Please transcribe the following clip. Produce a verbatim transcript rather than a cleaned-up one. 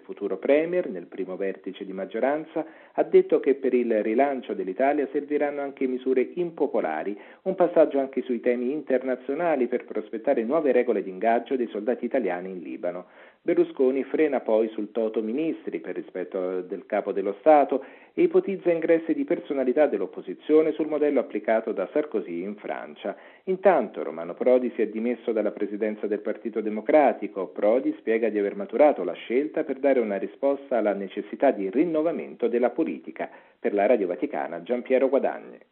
futuro premier, nel primo vertice di maggioranza, ha detto che per il rilancio dell'Italia serviranno anche misure impopolari, un passaggio anche sui temi internazionali per prospettare nuove regole di ingaggio dei soldati italiani in Libano. Berlusconi frena poi sul toto ministri per rispetto del capo dello Stato e ipotizza ingressi di personalità dell'opposizione sul modello applicato da Sarkozy in Francia. Intanto Romano Prodi si è dimesso dalla presidenza del Partito Democratico. Prodi spiega di aver maturato la scelta per dare una risposta alla necessità di rinnovamento della politica. Per la Radio Vaticana, Giampiero Guadagni.